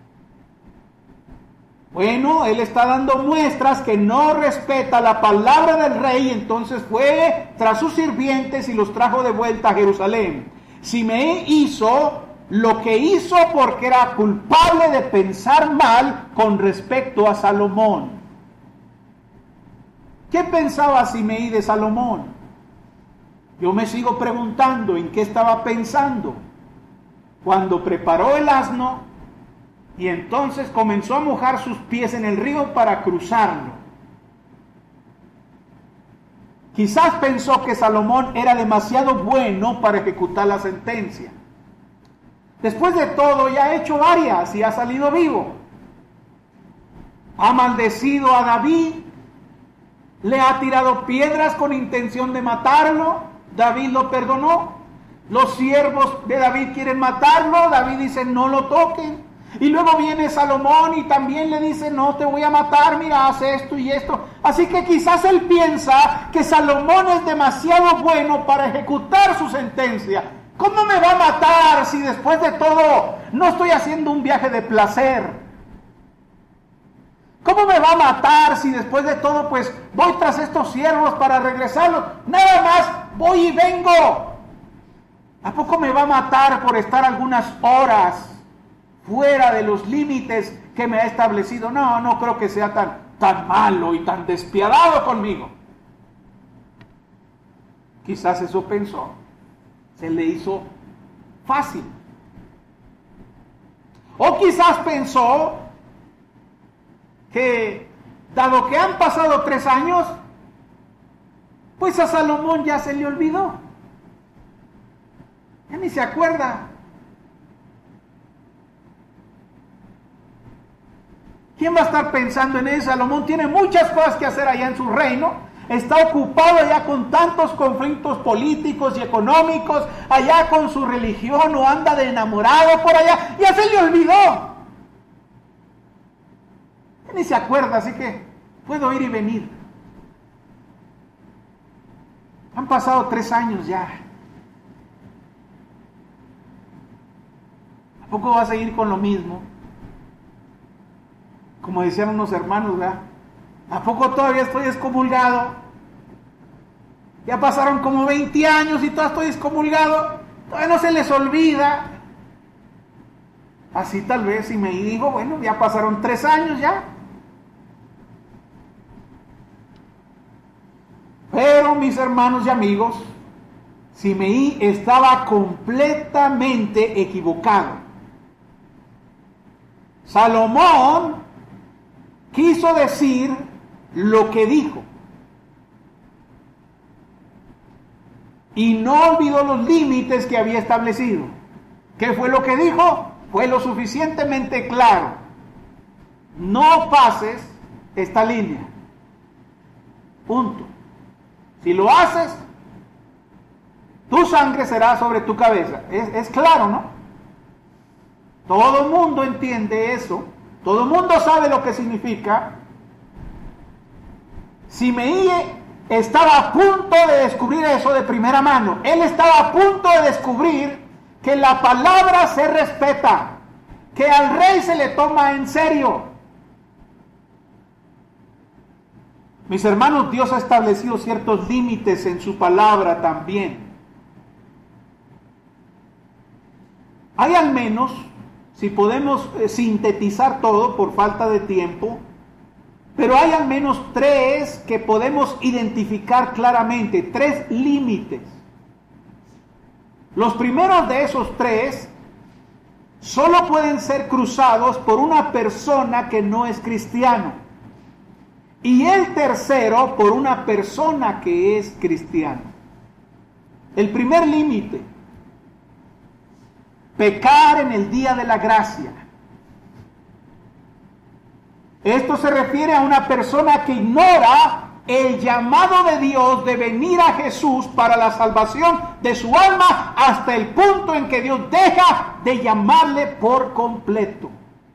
Bueno, él está dando muestras que no respeta la palabra del rey, entonces fue tras sus sirvientes y los trajo de vuelta a Jerusalén. Simeí hizo lo que hizo porque era culpable de pensar mal con respecto a Salomón. ¿Qué pensaba Simeí de Salomón? Yo me sigo preguntando en qué estaba pensando cuando preparó el asno y entonces comenzó a mojar sus pies en el río para cruzarlo. Quizás pensó que Salomón era demasiado bueno para ejecutar la sentencia. Después de todo, ya ha hecho varias y ha salido vivo. Ha maldecido a David, le ha tirado piedras con intención de matarlo, David lo perdonó. Los siervos de David quieren matarlo, David dice no lo toquen. Y luego viene Salomón y también le dice, no te voy a matar, mira, haz esto y esto. Así que quizás él piensa que Salomón es demasiado bueno para ejecutar su sentencia. ¿Cómo me va a matar si después de todo no estoy haciendo un viaje de placer? ¿Cómo me va a matar si después de todo pues voy tras estos siervos para regresarlos? Nada más voy y vengo. ¿A poco me va a matar por estar algunas horas fuera de los límites que me ha establecido? No, no creo que sea tan malo y tan despiadado conmigo. Quizás eso pensó. Se le hizo fácil. O quizás pensó que, dado que han pasado 3 años, pues a Salomón ya se le olvidó. Ya ni se acuerda. ¿Quién va a estar pensando en eso? Salomón tiene muchas cosas que hacer allá en su reino. Está ocupado allá con tantos conflictos políticos y económicos, allá con su religión, o anda de enamorado por allá. Ya se le olvidó. Ya ni se acuerda, así que puedo ir y venir. Han pasado 3 años ya. ¿A poco va a seguir con lo mismo? Como decían unos hermanos, ¿verdad? ¿A poco todavía estoy excomulgado? Ya pasaron como 20 años y todavía estoy excomulgado. Todavía no se les olvida. Así tal vez, y me digo, bueno, ya pasaron 3 años ya. Pero mis hermanos y amigos, Simeí estaba completamente equivocado. Salomón quiso decir lo que dijo y no olvidó los límites que había establecido. ¿Qué fue lo que dijo? Fue lo suficientemente claro: no pases esta línea. Punto. Si lo haces, tu sangre será sobre tu cabeza. Es claro, ¿no? Todo el mundo entiende eso. Todo el mundo sabe lo que significa. Simeí estaba a punto de descubrir eso de primera mano. Él estaba a punto de descubrir que la palabra se respeta, que al rey se le toma en serio. Mis hermanos, Dios ha establecido ciertos límites en su palabra también. Hay al menos, si podemos sintetizar todo por falta de tiempo, pero hay al menos 3 que podemos identificar claramente, 3 límites. Los primeros de esos 3 solo pueden ser cruzados por una persona que no es cristiano. Y el tercero por una persona que es cristiano. El primer límite: pecar en el día de la gracia. Esto se refiere a una persona que ignora el llamado de Dios de venir a Jesús para la salvación de su alma hasta el punto en que Dios deja de llamarle por completo.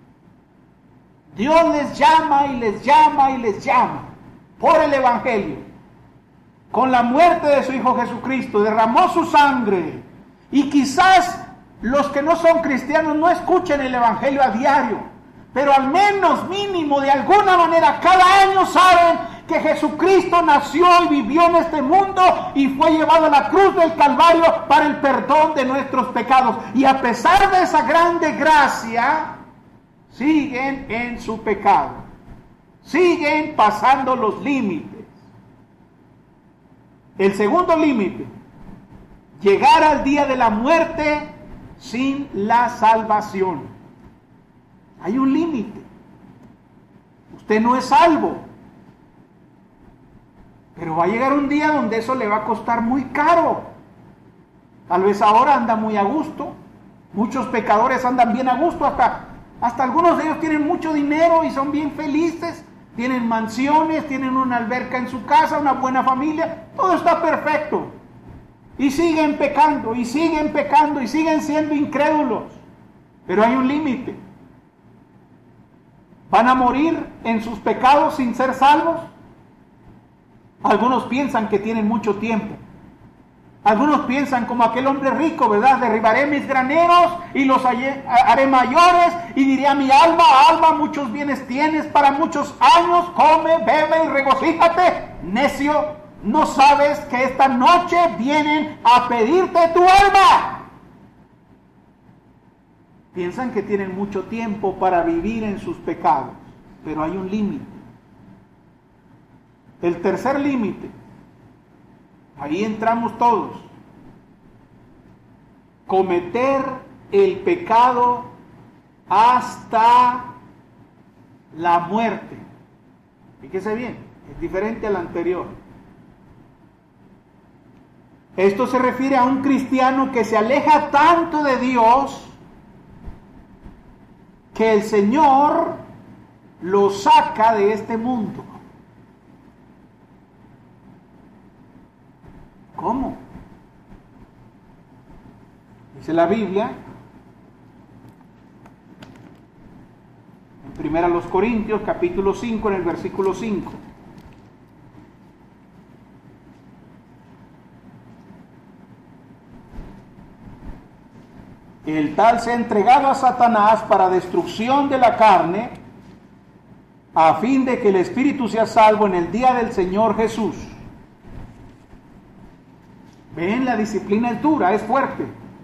Dios les llama y les llama y les llama por el Evangelio. Con la muerte de su Hijo Jesucristo derramó su sangre, y quizás los que no son cristianos no escuchen el Evangelio a diario, pero al menos mínimo de alguna manera cada año saben que Jesucristo nació y vivió en este mundo y fue llevado a la cruz del Calvario para el perdón de nuestros pecados. Y a pesar de esa grande gracia, siguen en su pecado, siguen pasando los límites. El segundo límite: llegar al día de la muerte sin la salvación. Hay un límite. Usted no es salvo, pero va a llegar un día donde eso le va a costar muy caro. Tal vez ahora anda muy a gusto. Muchos pecadores andan bien a gusto, hasta algunos de ellos tienen mucho dinero y son bien felices, tienen mansiones, tienen una alberca en su casa, una buena familia, todo está perfecto. Y siguen pecando, y siguen pecando, y siguen siendo incrédulos. Pero hay un límite. ¿Van a morir en sus pecados sin ser salvos? Algunos piensan que tienen mucho tiempo. Algunos piensan como aquel hombre rico, ¿verdad? Derribaré mis graneros y los haré mayores, y diré a mi alma: alma, muchos bienes tienes para muchos años, come, bebe y regocíjate. Necio, ¿no sabes que esta noche vienen a pedirte tu alma? Piensan que tienen mucho tiempo para vivir en sus pecados, pero hay un límite. El tercer límite: ahí entramos todos. Cometer el pecado hasta la muerte. Fíjese bien, es diferente al anterior. Esto se refiere a un cristiano que se aleja tanto de Dios que el Señor lo saca de este mundo. ¿Cómo? Dice la Biblia en 1 Corintios capítulo 5, en el versículo 5. El tal se ha entregado a Satanás para destrucción de la carne, a fin de que el espíritu sea salvo en el día del Señor Jesús. Ven, la disciplina es dura, es fuerte.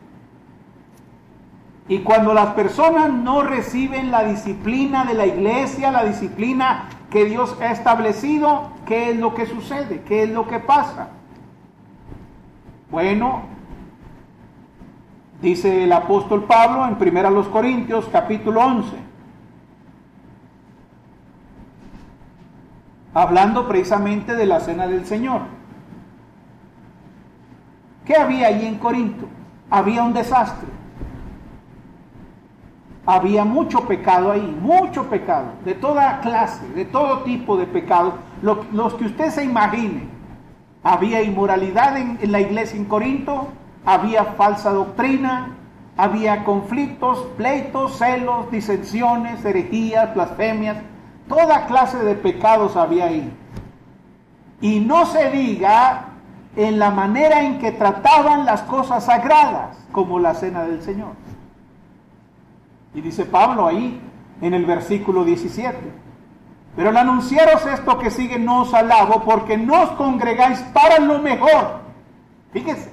Y cuando las personas no reciben la disciplina de la iglesia, la disciplina que Dios ha establecido, ¿qué es lo que sucede? ¿Qué es lo que pasa? Bueno, dice el apóstol Pablo en 1 Corintios capítulo 11, hablando precisamente de la cena del Señor. ¿Qué había allí en Corinto? Había un desastre. Había mucho pecado ahí, mucho pecado, de toda clase, de todo tipo de pecado, los que usted se imagine. Había inmoralidad en la iglesia en Corinto, había falsa doctrina, había conflictos, pleitos, celos, disensiones, herejías, blasfemias, toda clase de pecados había ahí. Y no se diga en la manera en que trataban las cosas sagradas, como la cena del Señor. Y dice Pablo ahí, en el versículo 17, pero al anunciaros esto que sigue no os alabo, porque no os congregáis para lo mejor, fíjese,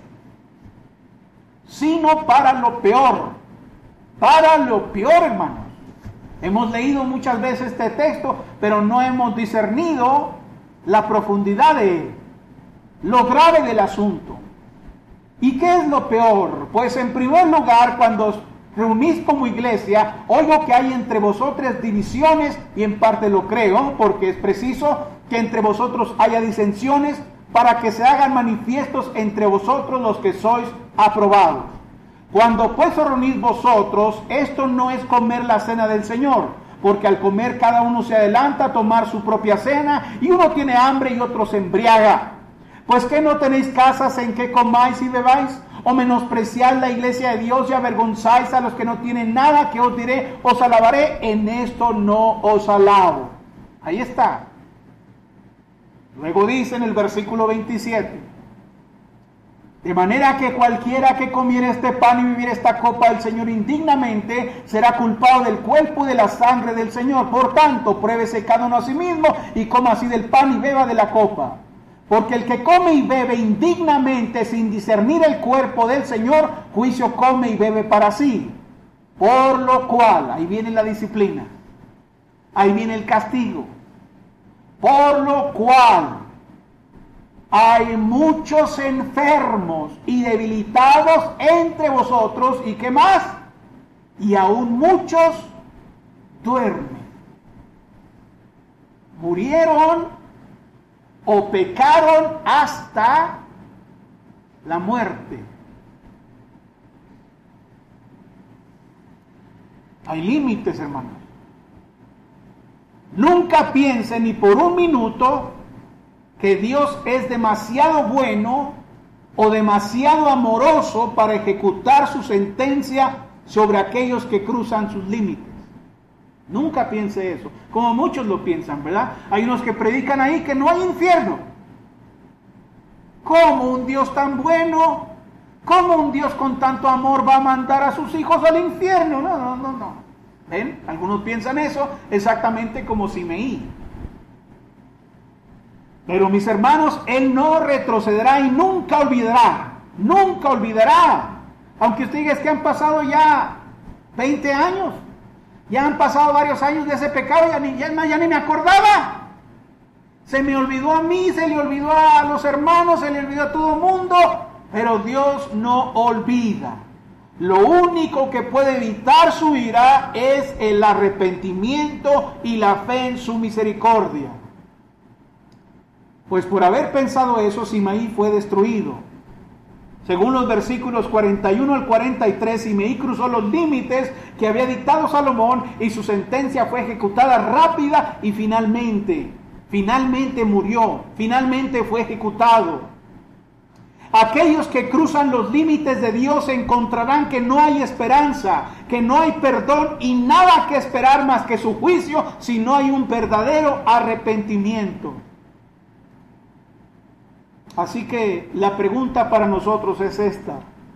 sino para lo peor, hermanos. Hemos leído muchas veces este texto, pero no hemos discernido la profundidad de él, lo grave del asunto. ¿Y qué es lo peor? Pues en primer lugar, cuando os reunís como iglesia, oigo que hay entre vosotros divisiones, y en parte lo creo, porque es preciso que entre vosotros haya disensiones, para que se hagan manifiestos entre vosotros los que sois aprobados. Cuando pues os reunís vosotros, esto no es comer la cena del Señor, porque al comer cada uno se adelanta a tomar su propia cena, y uno tiene hambre y otro se embriaga. Pues ¿qué no tenéis casas en que comáis y bebáis? ¿O menospreciáis la iglesia de Dios y avergonzáis a los que no tienen nada? Que os diré, os alabaré, en esto no os alabo. Ahí está. Luego dice en el versículo 27, de manera que cualquiera que comiere este pan y bebiere esta copa del Señor indignamente, será culpado del cuerpo y de la sangre del Señor. Por tanto, pruébese cada uno a sí mismo, y coma así del pan y beba de la copa. Porque el que come y bebe indignamente sin discernir el cuerpo del Señor, juicio come y bebe para sí. Por lo cual, ahí viene la disciplina, ahí viene el castigo. Por lo cual, hay muchos enfermos y debilitados entre vosotros, ¿y qué más? Y aún muchos duermen. Murieron o pecaron hasta la muerte. Hay límites, hermanos. Nunca piense ni por un minuto que Dios es demasiado bueno o demasiado amoroso para ejecutar su sentencia sobre aquellos que cruzan sus límites. Nunca piense eso, como muchos lo piensan, ¿verdad? Hay unos que predican ahí que no hay infierno. ¿Cómo un Dios tan bueno, cómo un Dios con tanto amor va a mandar a sus hijos al infierno? No. ¿Ven? Algunos piensan eso exactamente como Simeí. Pero mis hermanos, Él no retrocederá y nunca olvidará. Nunca olvidará. Aunque usted diga, es que han pasado ya 20 años. Ya han pasado varios años de ese pecado, ya ni me acordaba. Se me olvidó a mí, se le olvidó a los hermanos, se le olvidó a todo el mundo. Pero Dios no olvida. Lo único que puede evitar su ira es el arrepentimiento y la fe en su misericordia. Pues por haber pensado eso, Simeí fue destruido. Según los versículos 41 al 43, Simeí cruzó los límites que había dictado Salomón, y su sentencia fue ejecutada rápida y finalmente murió, finalmente fue ejecutado. Aquellos que cruzan los límites de Dios encontrarán que no hay esperanza, que no hay perdón y nada que esperar más que su juicio si no hay un verdadero arrepentimiento. Así que la pregunta para nosotros es esta: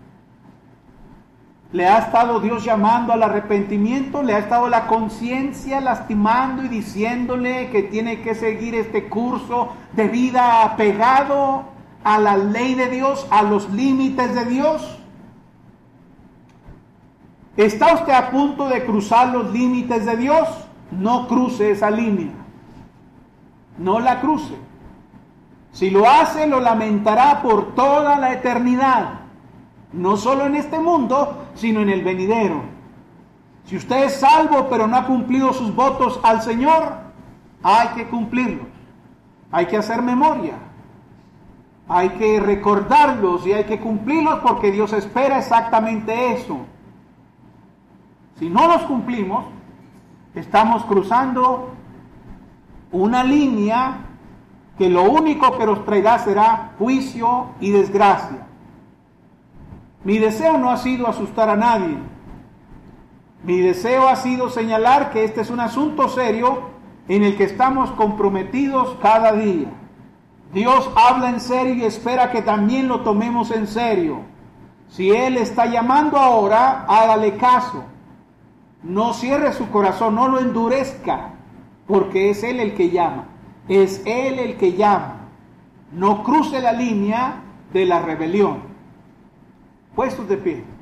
¿le ha estado Dios llamando al arrepentimiento? ¿Le ha estado la conciencia lastimando y diciéndole que tiene que seguir este curso de vida apegado a la ley de Dios, a los límites de Dios? ¿Está usted a punto de cruzar los límites de Dios? No cruce esa línea. No la cruce. Si lo hace, lo lamentará por toda la eternidad, no solo en este mundo, sino en el venidero. Si usted es salvo, pero no ha cumplido sus votos al Señor, hay que cumplirlos. Hay que hacer memoria. Hay que recordarlos y hay que cumplirlos porque Dios espera exactamente eso. Si no los cumplimos, estamos cruzando una línea que lo único que nos traerá será juicio y desgracia. Mi deseo no ha sido asustar a nadie. Mi deseo ha sido señalar que este es un asunto serio en el que estamos comprometidos cada día. Dios habla en serio y espera que también lo tomemos en serio. Si Él está llamando ahora, hágale caso. No cierre su corazón, no lo endurezca, porque es Él el que llama. Es Él el que llama. No cruce la línea de la rebelión. Puestos de pie.